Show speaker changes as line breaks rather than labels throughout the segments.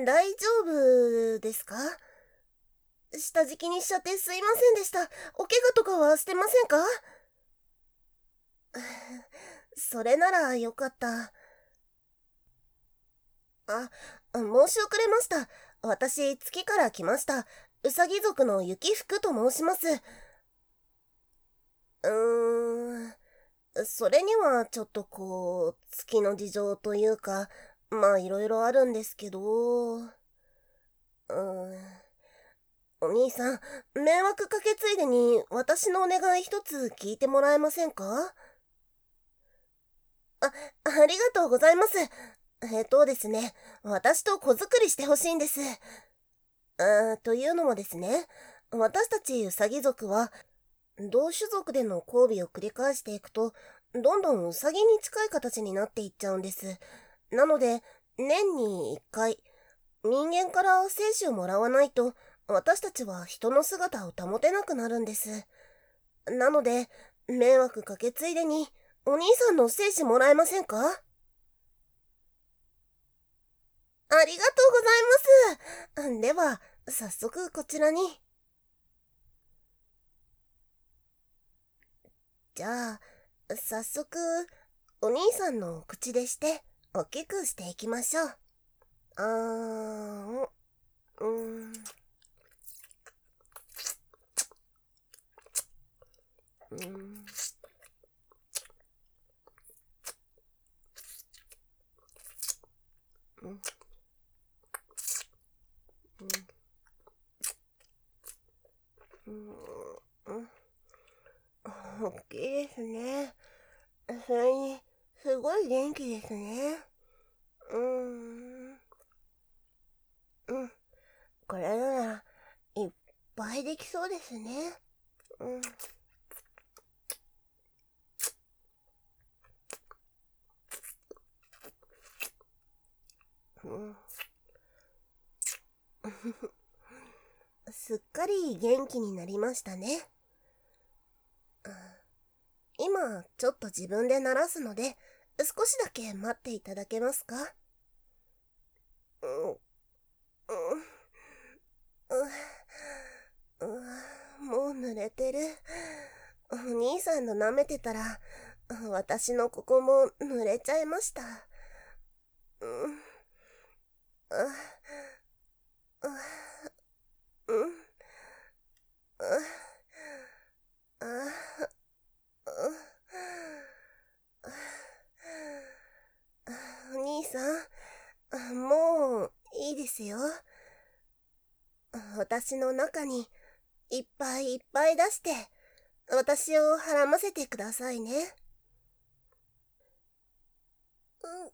大丈夫ですか？下敷きにしちゃってすいませんでした。お怪我とかはしてませんか？それならよかった。申し遅れました。私、月から来ました。うさぎ族の雪福と申します。それにはちょっと月の事情というか、まあいろいろあるんですけど、お兄さん、迷惑かけついでに私のお願い一つ聞いてもらえませんか？あ、ありがとうございます。ですね、私と子作りしてほしいんです。というのもですね、私たちウサギ族は、同種族での交尾を繰り返していくと、どんどんウサギに近い形になっていっちゃうんです。なので、年に1回、人間から精子をもらわないと、私たちは人の姿を保てなくなるんです。なので、迷惑かけついでに、お兄さんの精子もらえませんか？ありがとうございます。では、早速こちらに。じゃあ、早速、お兄さんのお口でして、大きくしていきましょう。あーん、うん、うん、うん、うん、うん、大きいですね。それに、すごい元気ですね。うん、これなら、いっぱいできそうですね。うん、うん。すっかり元気になりましたね。今、ちょっと自分で鳴らすので、少しだけ待っていただけますか？うん、うん、もう濡れてる。お兄さんの舐めてたら、私のここも濡れちゃいました。うん、あ、あ、うん、あ、あ、お兄さん、もういいですよ。私の中にいっぱいいっぱい出して、私をはらませてくださいね。う、う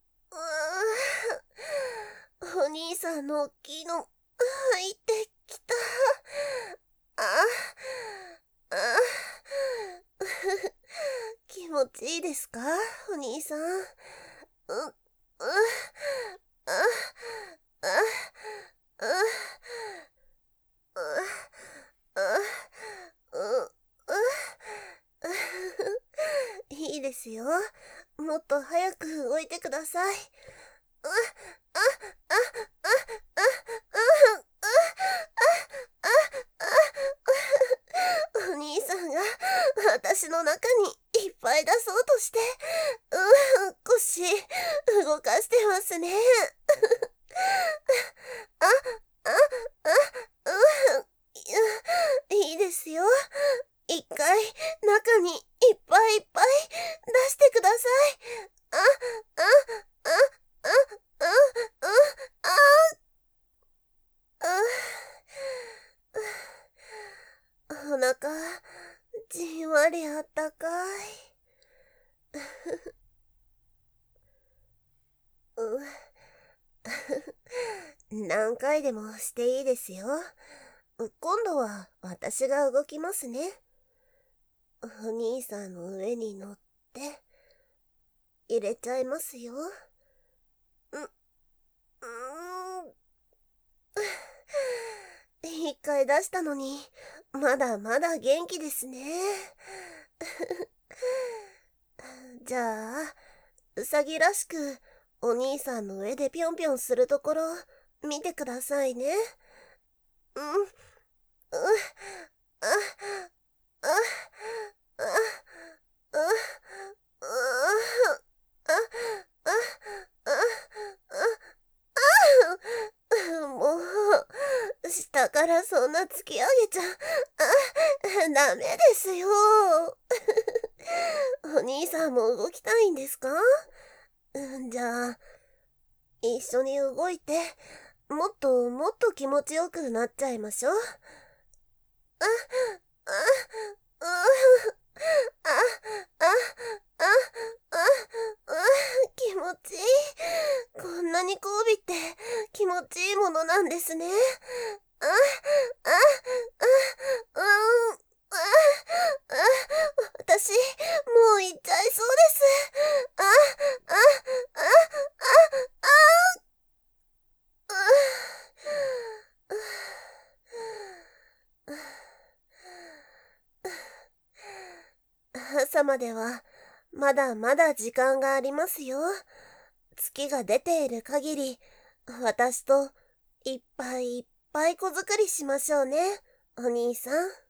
わ、お兄さんの大きいの、入ってきた。あ、あ、気持ちいいですか、お兄さん。う、あ、あ、あ、いいですよ。もっと早く動いてください。あ、あ、あ、あ、あ、お兄さんが私の中にいっぱい出そうとして、腰動かしてますね。あ、あ、あ、いいですよ。一回中にいっぱいいっぱい出してください。あ、あ、あ、あ、あ、あ、お腹、じんわりあったかい。何回でもしていいですよ。今度は私が動きますね。お兄さんの上に乗って入れちゃいますよ。う、うーん。一回出したのに、まだまだ元気ですね。じゃあ、うさぎらしくお兄さんの上でぴょんぴょんするところ見てくださいね。うん、う、あ、あ、あ、あ、あ、あ、もう、下からそんな突き上げちゃ、ダメですよ。お兄さんも動きたいんですか？じゃあ、一緒に動いて、もっともっと気持ちよくなっちゃいましょう。あ、あ、あ、あ、あ、あ、あ、あ、気持ちいい。こんなに交尾って気持ちいいものなんですね。あ、あ、あ、うん、あ、あ、私、もう行っちゃいそうです。あ、あ、あ、あ、朝まではまだまだ時間がありますよ。月が出ている限り、私といっぱいいっぱい子作りしましょうね、お兄さん。